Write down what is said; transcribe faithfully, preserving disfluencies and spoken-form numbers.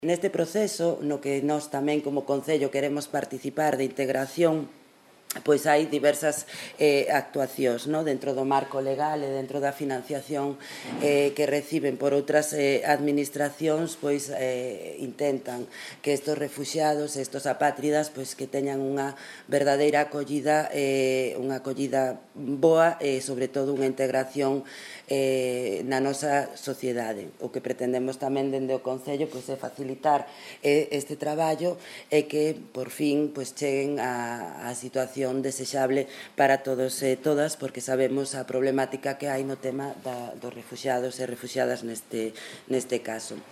Neste proceso, no que nós tamén como Concello queremos participar de integración, pois hai diversas eh, actuacións, no? Dentro do marco legal e dentro da financiación eh, que reciben por outras eh, administracións, pois eh, intentan que estes refuxiados, estes apátridas, pois que teñan unha verdadeira acollida, eh, unha acollida boa e sobre todo unha integración eh, na nosa sociedade. O que pretendemos tamén dende o Concello pois é facilitar eh, este traballo e que por fin pois cheguen a, a situación desexable para todos e todas, porque sabemos a problemática que hai no tema da, dos refuxiados e refuxiadas neste, neste caso.